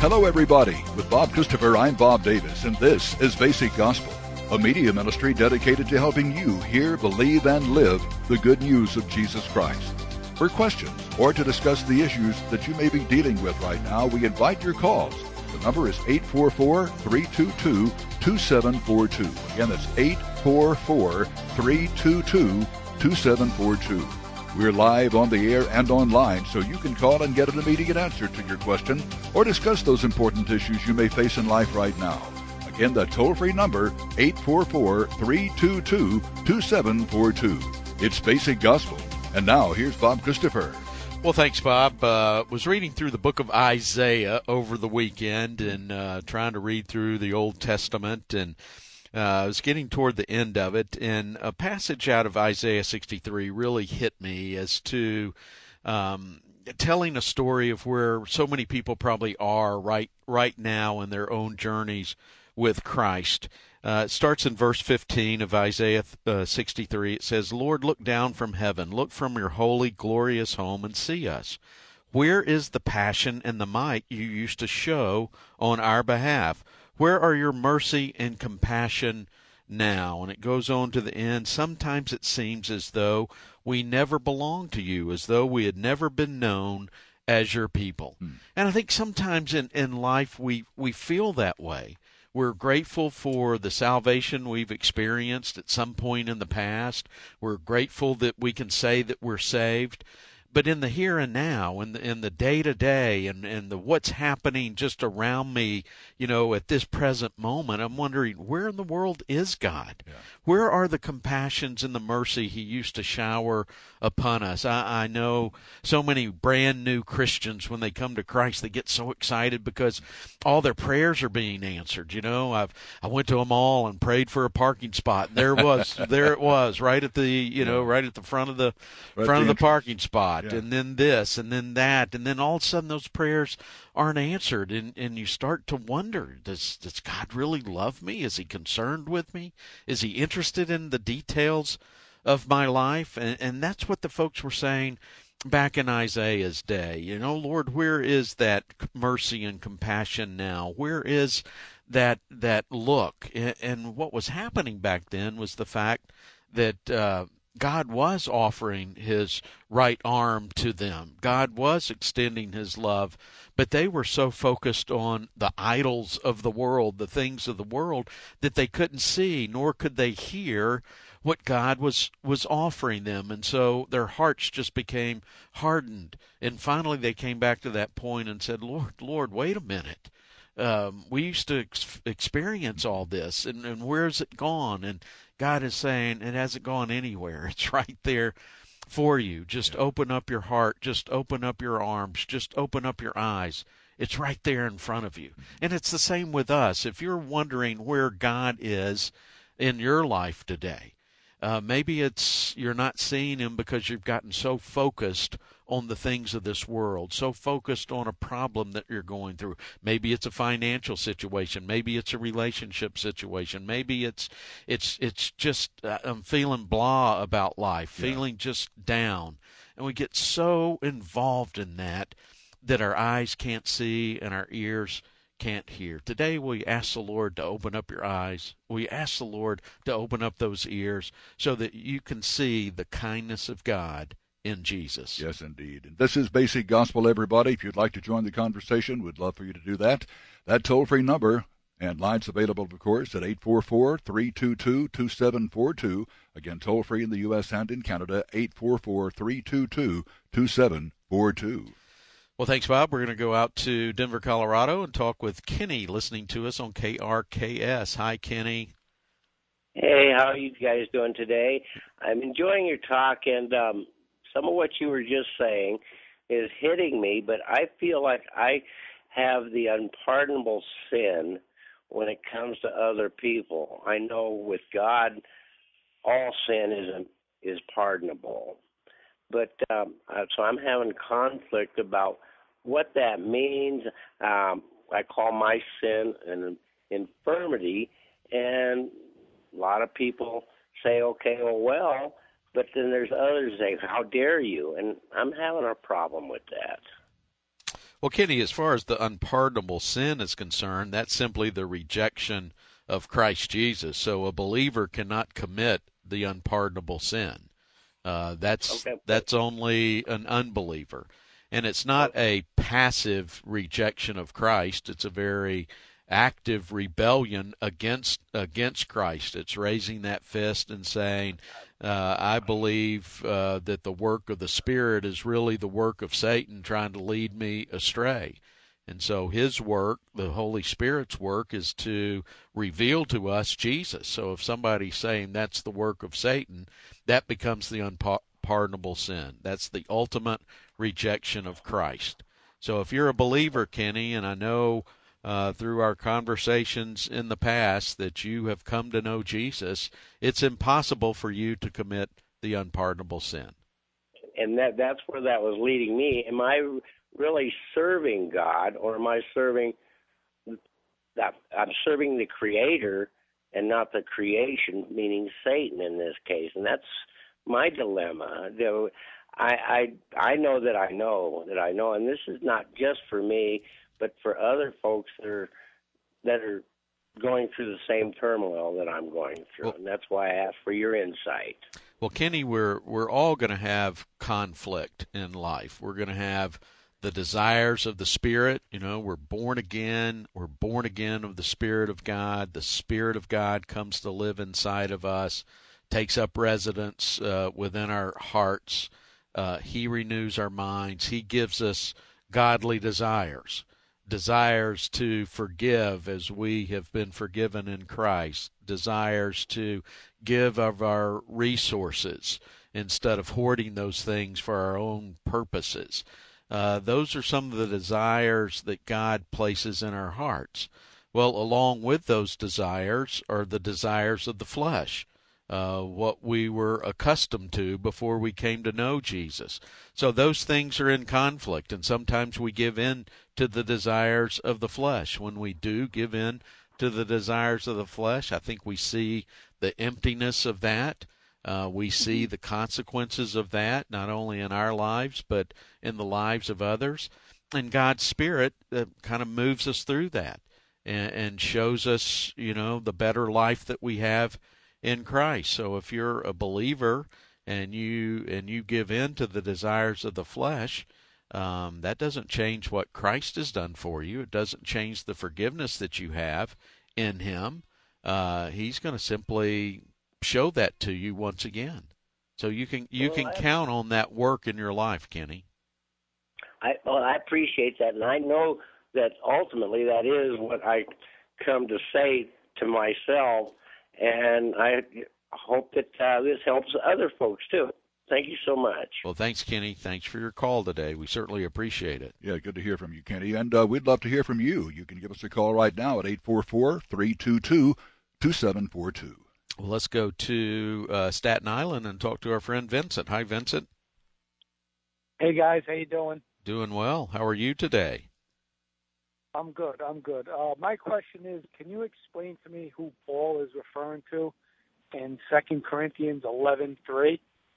Hello, everybody. With Bob Christopher, I'm Bob Davis, and this is Basic Gospel, a media ministry dedicated to helping you hear, believe, and live the good news of Jesus Christ. For questions or to discuss the issues that you may be dealing with right now, we invite your calls. The number is 844-322-2742. Again, that's 844-322-2742. We're live on the air and online, so you can call and get an immediate answer to your question or discuss those important issues you may face in life right now. Again, the toll-free number, 844-322-2742. It's Basic Gospel. And now, here's Bob Christopher. Well, thanks, Bob. Was reading through the book of Isaiah over the weekend and trying to read through the Old Testament, and I was getting toward the end of it, and a passage out of Isaiah 63 really hit me as to telling a story of where so many people probably are right now in their own journeys with Christ. It starts in verse 15 of Isaiah 63. It says, "Lord, look down from heaven. Look from your holy, glorious home and see us. Where is the passion and the might you used to show on our behalf? Where are your mercy and compassion now?" And it goes on to the end. "Sometimes it seems as though we never belonged to you, as though we had never been known as your people." And I think sometimes in life we feel that way. We're grateful for the salvation we've experienced at some point in the past. We're grateful that we can say that we're saved. But in the here and now, in the day-to-day, and the what's happening just around me, at this present moment, I'm wondering, where in the world is God? Yeah. Where are the compassions and the mercy He used to shower upon us? I know so many brand new Christians, when they come to Christ, they get so excited because all their prayers are being answered. I went to them all and prayed for a parking spot, and there it was, right at the right at the front of the parking spot. Yeah. And then this, and then that, and then all of a sudden those prayers aren't answered, and you start to wonder, does God really love me? Is He concerned with me? Is He interested in the details of my life? And that's what the folks were saying back in Isaiah's day. Lord, where is that mercy and compassion now? Where is that look? And what was happening back then was the fact that God was offering His right arm to them. God was extending His love, but they were so focused on the idols of the world, the things of the world, that they couldn't see, nor could they hear what God was offering them. And so their hearts just became hardened. And finally they came back to that point and said, Lord, wait a minute. We used to experience all this, and where's it gone? And God is saying, it hasn't gone anywhere. It's right there for you. Just open up your heart. Just open up your arms. Just open up your eyes. It's right there in front of you. And it's the same with us. If you're wondering where God is in your life today, maybe you're not seeing Him because you've gotten so focused on the things of this world, so focused on a problem that you're going through. Maybe it's a financial situation. Maybe it's a relationship situation. Maybe it's just I'm feeling blah about life, feeling just down. And we get so involved in that our eyes can't see and our ears can't hear. Today we ask the Lord to open up your eyes. We ask the Lord to open up those ears so that you can see the kindness of God in Jesus. Yes, indeed. And this is Basic Gospel, everybody. If you'd like to join the conversation, we'd love for you to do that. That toll-free number and lines available, of course, at 844-322-2742. Again, toll-free in the U.S. and in Canada, 844-322-2742. Well, thanks, Bob. We're going to go out to Denver, Colorado, and talk with Kenny, listening to us on KRKS. Hi, Kenny. Hey, how are you guys doing today? I'm enjoying your talk, and some of what you were just saying is hitting me, but I feel like I have the unpardonable sin when it comes to other people. I know with God, all sin is pardonable. But so I'm having conflict about what that means. I call my sin an infirmity, and a lot of people say, okay, well, but then there's others say, how dare you? And I'm having a problem with that. Well, Kenny, as far as the unpardonable sin is concerned, that's simply the rejection of Christ Jesus. So a believer cannot commit the unpardonable sin. That's only an unbeliever. And it's not a passive rejection of Christ. It's a very active rebellion against Christ. It's raising that fist and saying, I believe that the work of the Spirit is really the work of Satan trying to lead me astray. And so his work, the Holy Spirit's work, is to reveal to us Jesus. So if somebody's saying that's the work of Satan, that becomes the unpardonable sin. That's the ultimate rejection of Christ. So if you're a believer, Kenny, and I know through our conversations in the past that you have come to know Jesus, it's impossible for you to commit the unpardonable sin. And that's where that was leading me. Am I really serving God, or am I serving that? I'm serving the Creator and not the creation, meaning Satan in this case. And that's my dilemma. I know that I know, and this is not just for me, but for other folks that are going through the same turmoil that I'm going through. Well, and that's why I asked for your insight. Well, Kenny, we're all going to have conflict in life. We're going to have the desires of the Spirit. You know, we're born again. We're born again of the Spirit of God. The Spirit of God comes to live inside of us, takes up residence within our hearts. He renews our minds. He gives us godly desires to forgive as we have been forgiven in Christ, desires to give of our resources instead of hoarding those things for our own purposes. Those are some of the desires that God places in our hearts. Well, along with those desires are the desires of the flesh, what we were accustomed to before we came to know Jesus. So those things are in conflict, and sometimes we give in to the desires of the flesh. When we do give in to the desires of the flesh, I think we see the emptiness of that. We see the consequences of that, not only in our lives, but in the lives of others. And God's Spirit kind of moves us through that and shows us, the better life that we have in Christ. So if you're a believer and you give in to the desires of the flesh, that doesn't change what Christ has done for you. It doesn't change the forgiveness that you have in Him. He's going to simply show that to you once again. So you can count on that work in your life, Kenny. I appreciate that, and I know that ultimately that is what I come to say to myself, and I hope that this helps other folks too. Thank you so much. Well, thanks, Kenny. Thanks for your call today. We certainly appreciate it. Yeah, good to hear from you, Kenny. And we'd love to hear from you. You can give us a call right now at 844-322-2742. Well, let's go to Staten Island and talk to our friend Vincent. Hi, Vincent. Hey, guys. How you doing? Doing well. How are you today? I'm good. My question is, can you explain to me who Paul is referring to in 2 Corinthians 11:3?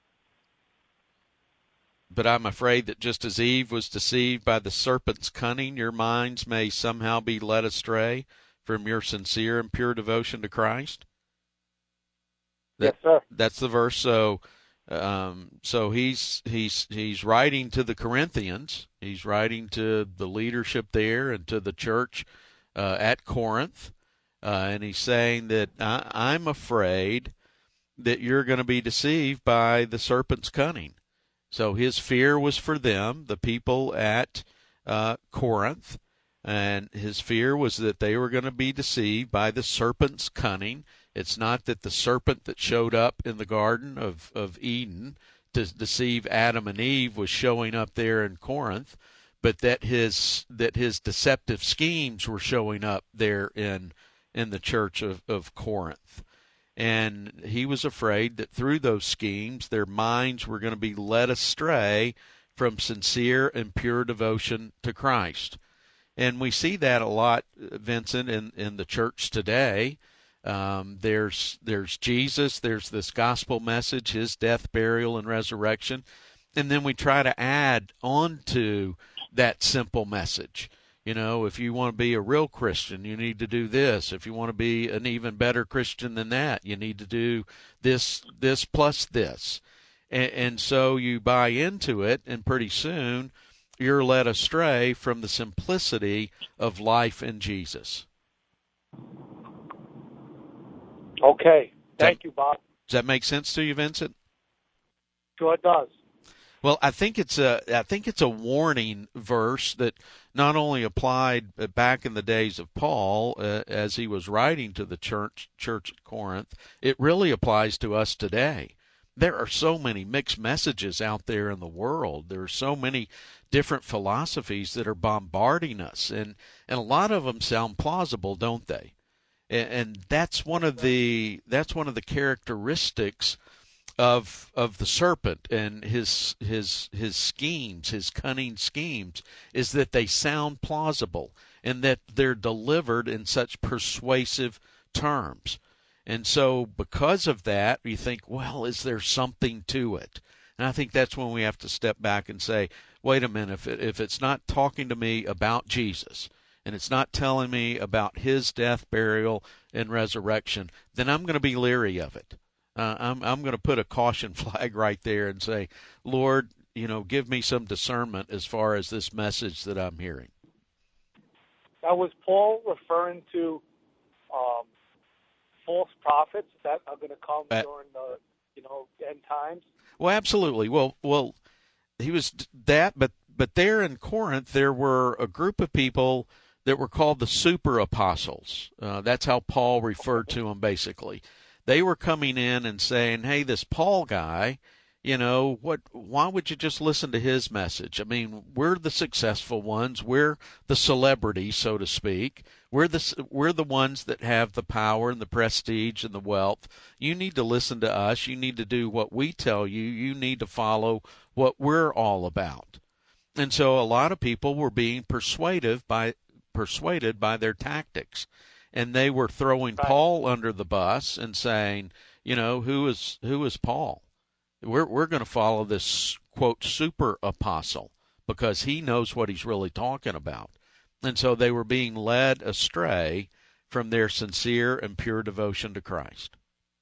But I'm afraid that just as Eve was deceived by the serpent's cunning, your minds may somehow be led astray from your sincere and pure devotion to Christ. Yes, sir. That's the verse. So he's writing to the Corinthians. He's writing to the leadership there and to the church at Corinth, and he's saying that I'm afraid that you're going to be deceived by the serpent's cunning. So his fear was for them, the people at Corinth, and his fear was that they were going to be deceived by the serpent's cunning. It's not that the serpent that showed up in the Garden of Eden to deceive Adam and Eve was showing up there in Corinth, but that his deceptive schemes were showing up there in the church of Corinth. And he was afraid that through those schemes, their minds were going to be led astray from sincere and pure devotion to Christ. And we see that a lot, Vincent, in the church today. There's Jesus, there's this gospel message, his death, burial, and resurrection. And then we try to add on to that simple message. You know, if you want to be a real Christian, you need to do this. If you want to be an even better Christian than that, you need to do this plus this. And so you buy into it, and pretty soon you're led astray from the simplicity of life in Jesus. Okay. Thank you, Bob. Does that make sense to you, Vincent? Sure it does. Well, I think it's a warning verse that not only applied back in the days of Paul as he was writing to the church at Corinth, it really applies to us today. There are so many mixed messages out there in the world. There are so many different philosophies that are bombarding us, and a lot of them sound plausible, don't they? And that's one of the characteristics of the serpent and his schemes, his cunning schemes, is that they sound plausible and that they're delivered in such persuasive terms. And so because of that, you think, well, is there something to it? And I think that's when we have to step back and say, wait a minute, if it's not talking to me about Jesus, and it's not telling me about his death, burial, and resurrection, then I'm going to be leery of it. I'm going to put a caution flag right there and say, Lord, give me some discernment as far as this message that I'm hearing. Now, was Paul referring to false prophets that are going to come during the end times? Well, absolutely. Well, he was that, but there in Corinth there were a group of people that were called the super apostles. That's how Paul referred to them, basically. They were coming in and saying, hey, this Paul guy, why would you just listen to his message? I mean, we're the successful ones. We're the celebrities, so to speak. We're the ones that have the power and the prestige and the wealth. You need to listen to us. You need to do what we tell you. You need to follow what we're all about. And so a lot of people were being persuaded by their tactics. And they were throwing Paul under the bus and saying, who is Paul? We're going to follow this, quote, super apostle because he knows what he's really talking about. And so they were being led astray from their sincere and pure devotion to Christ.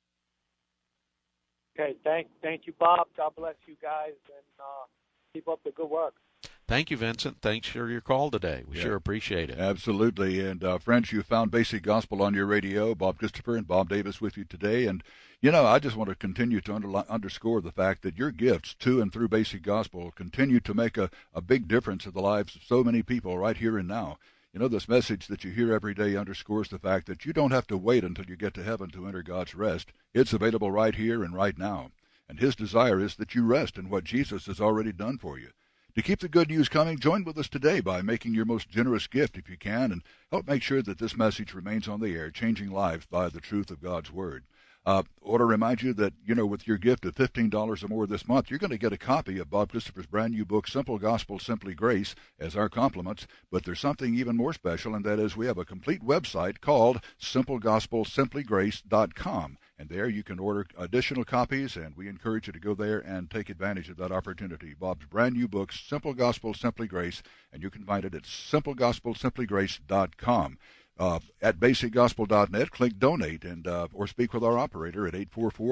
Okay, thank you, Bob. God bless you guys, and keep up the good work. Thank you, Vincent. Thanks for your call today. We sure appreciate it. Absolutely. And, friends, you found Basic Gospel on your radio. Bob Christopher and Bob Davis with you today. And, I just want to continue to underscore the fact that your gifts to and through Basic Gospel continue to make a big difference in the lives of so many people right here and now. This message that you hear every day underscores the fact that you don't have to wait until you get to heaven to enter God's rest. It's available right here and right now. And his desire is that you rest in what Jesus has already done for you. To keep the good news coming, join with us today by making your most generous gift if you can, and help make sure that this message remains on the air, changing lives by the truth of God's Word. I want to remind you that, with your gift of $15 or more this month, you're going to get a copy of Bob Christopher's brand new book, Simple Gospel, Simply Grace, as our compliments. But there's something even more special, and that is we have a complete website called SimpleGospelSimplyGrace.com. And there you can order additional copies, and we encourage you to go there and take advantage of that opportunity. Bob's brand new book, Simple Gospel, Simply Grace, and you can find it at SimpleGospelSimplyGrace.com. At BasicGospel.net, click Donate, and or speak with our operator at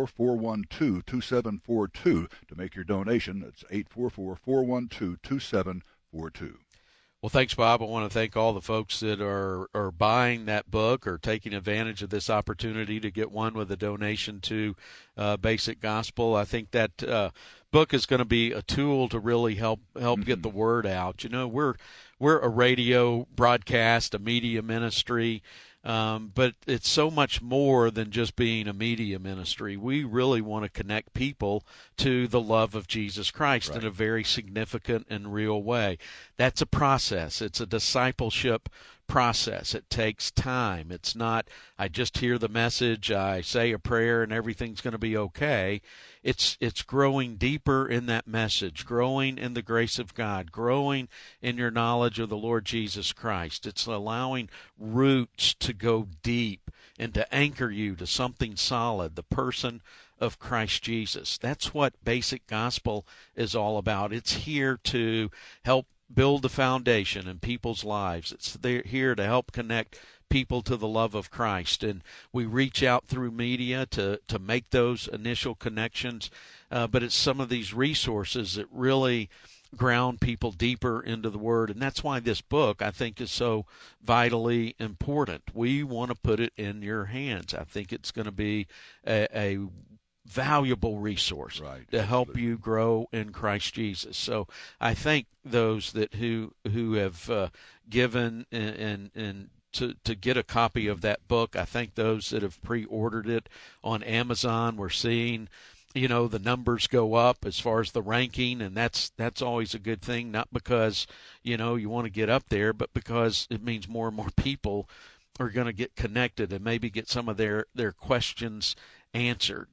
844-412-2742 to make your donation. It's 844-412-2742. Well, thanks, Bob. I want to thank all the folks that are buying that book or taking advantage of this opportunity to get one with a donation to Basic Gospel. I think that book is going to be a tool to really help get the word out. We're a radio broadcast, a media ministry, but it's so much more than just being a media ministry. We really want to connect people to the love of Jesus Christ in a very significant and real way. That's a process. It's a discipleship process. It takes time. It's not, I just hear the message, I say a prayer, and everything's going to be okay. It's growing deeper in that message, growing in the grace of God, growing in your knowledge of the Lord Jesus Christ. It's allowing roots to go deep and to anchor you to something solid, the person of Christ Jesus. That's what Basic Gospel is all about. It's here to help build the foundation in people's lives. It's here to help connect people to the love of Christ. And we reach out through media to make those initial connections. But it's some of these resources that really ground people deeper into the Word. And that's why this book, I think, is so vitally important. We want to put it in your hands. I think it's going to be a valuable resource to help you grow in Christ Jesus. So I thank those that who have given and to get a copy of that book. I thank those that have pre-ordered it on Amazon. We're seeing, the numbers go up as far as the ranking, and that's always a good thing, not because, you want to get up there, but because it means more and more people are going to get connected and maybe get some of their questions answered.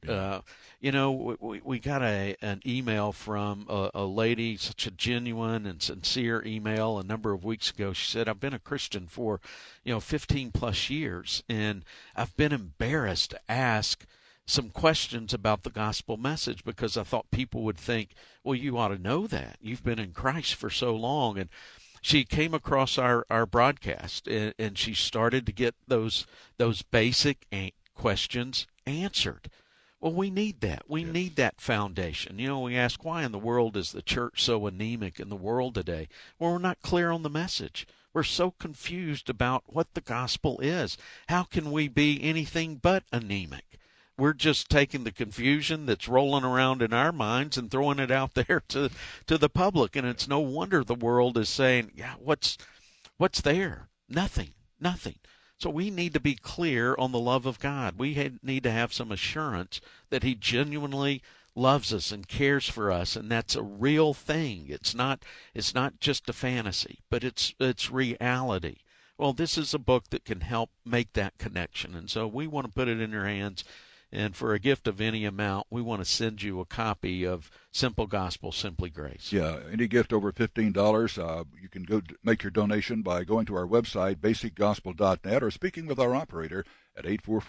We got an email from a lady, such a genuine and sincere email a number of weeks ago. She said, I've been a Christian for 15 plus years, and I've been embarrassed to ask some questions about the gospel message because I thought people would think, well, you ought to know that. You've been in Christ for so long. And she came across our broadcast, and she started to get those basic questions answered. Well, we need that. We need that foundation. We ask, why in the world is the church so anemic in the world today? Well, we're not clear on the message. We're so confused about what the gospel is. How can we be anything but anemic? We're just taking the confusion that's rolling around in our minds and throwing it out there to the public. And it's no wonder the world is saying, yeah, what's there? Nothing. So we need to be clear on the love of God. We need to have some assurance that He genuinely loves us and cares for us, and that's a real thing. It's not just a fantasy, but it's reality. Well, this is a book that can help make that connection, and so we want to put it in your hands. And for a gift of any amount, we want to send you a copy of Simple Gospel, Simply Grace. Yeah, any gift over $15, you can go make your donation by going to our website, basicgospel.net, or speaking with our operator at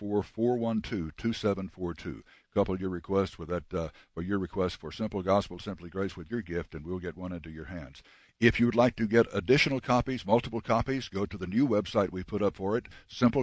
844-412-2742. Couple your request with that, or your request for Simple Gospel, Simply Grace with your gift, and we'll get one into your hands. If you would like to get additional copies, multiple copies, go to the new website we put up for it,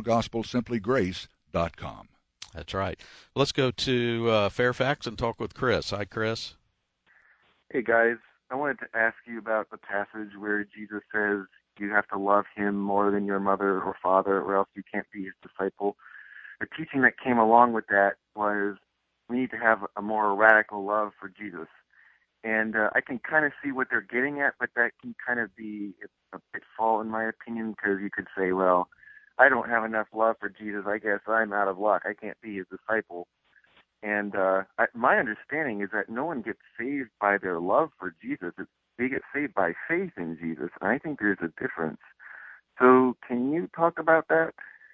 simplegospelsimplygrace.com. That's right. Let's go to Fairfax and talk with Chris. Hi, Chris. Hey, guys. I wanted to ask you about the passage where Jesus says you have to love Him more than your mother or father, or else you can't be His disciple. The teaching that came along with that was we need to have a more radical love for Jesus. And I can kind of see what they're getting at, but that can kind of be a pitfall, in my opinion, because you could say, well, I don't have enough love for Jesus. I guess I'm out of luck. I can't be His disciple. And my understanding is that no one gets saved by their love for Jesus. They get saved by faith in Jesus. And I think there's a difference. So can you talk about that?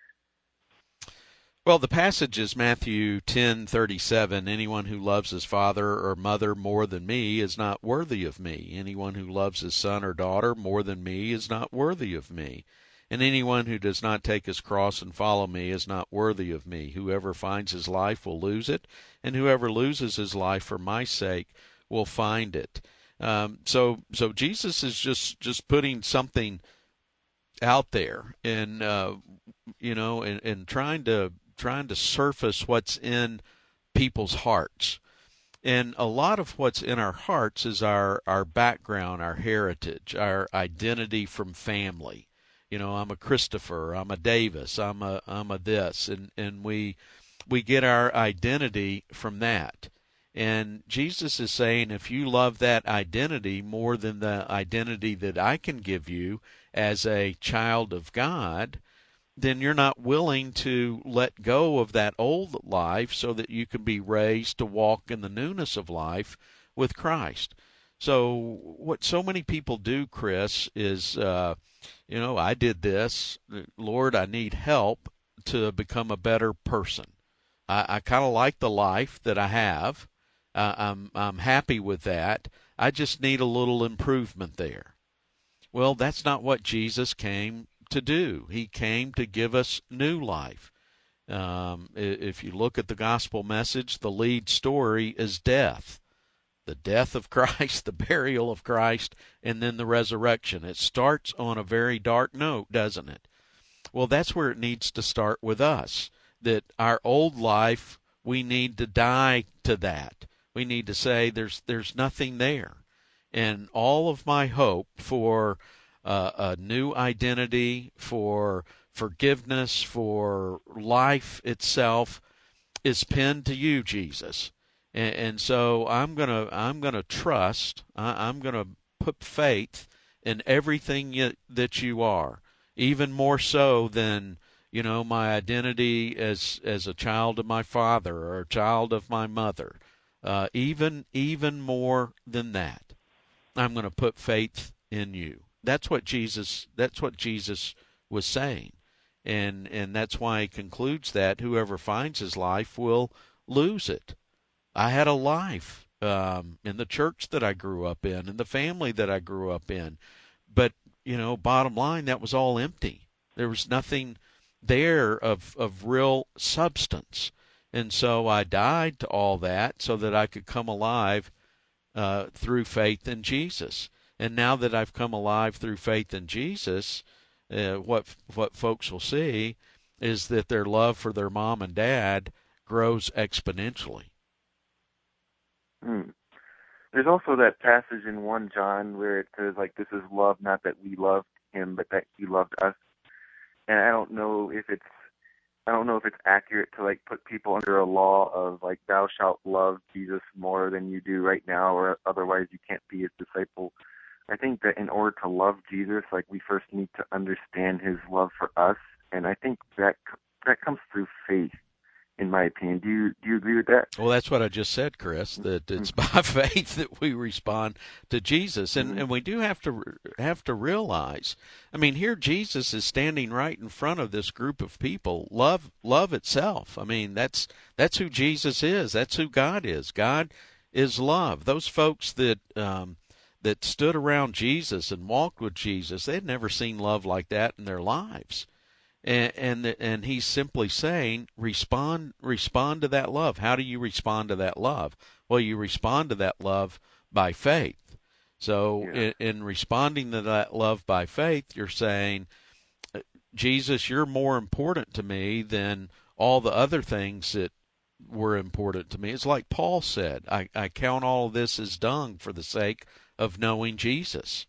Well, the passage is Matthew 10:37. Anyone who loves his father or mother more than me is not worthy of me. Anyone who loves his son or daughter more than me is not worthy of me. And anyone who does not take his cross and follow me is not worthy of me. Whoever finds his life will lose it, and whoever loses his life for my sake will find it. So Jesus is just putting something out there, and and trying to surface what's in people's hearts. And a lot of what's in our hearts is our background, our heritage, our identity from family. I'm a Christopher, I'm a Davis, I'm a this, and we get our identity from that. And Jesus is saying, if you love that identity more than the identity that I can give you as a child of God, then you're not willing to let go of that old life so that you can be raised to walk in the newness of life with Christ. So what so many people do, Chris, is, I did this. Lord, I need help to become a better person. I kind of like the life that I have. I'm happy with that. I just need a little improvement there. Well, that's not what Jesus came to do. He came to give us new life. If you look at the gospel message, the lead story is death. the death of Christ, the burial of Christ, and then the resurrection. It starts on a very dark note, doesn't it? Well, that's where it needs to start with us, that our old life, we need to die to that. We need to say there's nothing there. And all of my hope for a new identity, for forgiveness, for life itself is pinned to you, Jesus. And so I'm gonna trust. I'm gonna put faith in everything that you are, even more so than my identity as a child of my father or a child of my mother. Even more than that, I'm going to put faith in you. That's what Jesus was saying, and that's why he concludes that whoever finds his life will lose it. I had a life in the church that I grew up in the family that I grew up in, but bottom line, that was all empty. There was nothing there of real substance. And so I died to all that so that I could come alive through faith in Jesus. And now that I've come alive through faith in Jesus, what folks will see is that their love for their mom and dad grows exponentially. There's also that passage in 1 John where it says, this is love, not that we loved him, but that he loved us. And I don't know if it's accurate to put people under a law of thou shalt love Jesus more than you do right now, or otherwise you can't be his disciple. I think that in order to love Jesus, we first need to understand his love for us, and I think that comes through faith, in my opinion. Do you agree with that? Well, that's what I just said, Chris, that it's by faith that we respond to Jesus. And we do have to realize, here Jesus is standing right in front of this group of people. Love itself. That's who Jesus is. That's who God is. God is love. Those folks that stood around Jesus and walked with Jesus, they had never seen love like that in their lives. And he's simply saying, respond to that love. How do you respond to that love? Well, you respond to that love by faith. So in responding to that love by faith, you're saying, Jesus, you're more important to me than all the other things that were important to me. It's like Paul said, I count all of this as dung for the sake of knowing Jesus.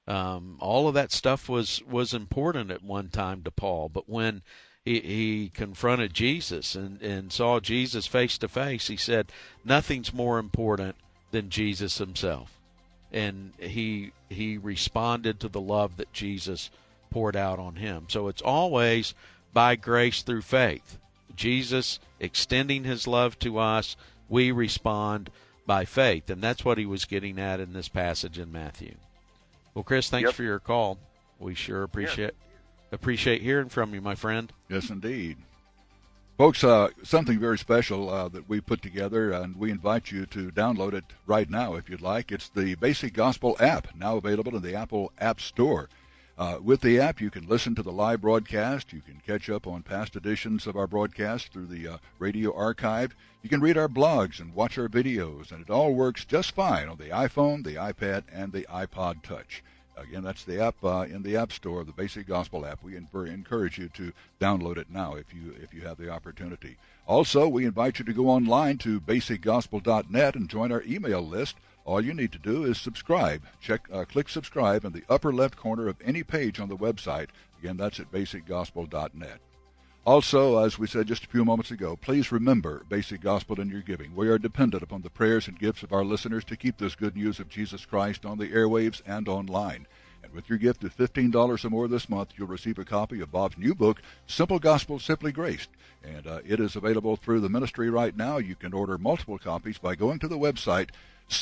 All of that stuff was important at one time to Paul, but when he confronted Jesus and saw Jesus face to face, he said, nothing's more important than Jesus himself. And he responded to the love that Jesus poured out on him. So it's always by grace through faith. Jesus extending his love to us, we respond by faith. And that's what he was getting at in this passage in Matthew. Well, Chris, thanks for your call. We sure appreciate hearing from you, my friend. Yes, indeed. Folks, something very special that we put together, and we invite you to download it right now if you'd like. It's the Basic Gospel app, now available in the Apple App Store. With the app, you can listen to the live broadcast. You can catch up on past editions of our broadcast through the radio archive. You can read our blogs and watch our videos, and it all works just fine on the iPhone, the iPad, and the iPod Touch. Again, that's the app in the App Store, the Basic Gospel app. We encourage you to download it now if you have the opportunity. Also, we invite you to go online to basicgospel.net and join our email list. All you need to do is subscribe. Click subscribe in the upper left corner of any page on the website. Again, that's at basicgospel.net. Also, as we said just a few moments ago, please remember Basic Gospel in your giving. We are dependent upon the prayers and gifts of our listeners to keep this good news of Jesus Christ on the airwaves and online. And with your gift of $15 or more this month, you'll receive a copy of Bob's new book, Simple Gospel, Simply Grace. And it is available through the ministry right now. You can order multiple copies by going to the website,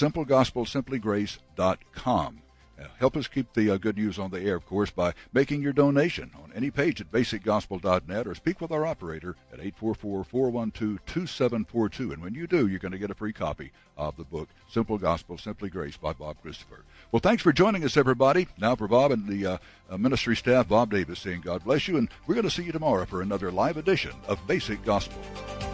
simplegospelsimplygrace.com. Help us keep the good news on the air, of course, by making your donation on any page at basicgospel.net or speak with our operator at 844-412-2742. And when you do, you're going to get a free copy of the book, Simple Gospel, Simply Grace by Bob Christopher. Well, thanks for joining us, everybody. Now for Bob and the ministry staff, Bob Davis saying God bless you, and we're going to see you tomorrow for another live edition of Basic Gospel.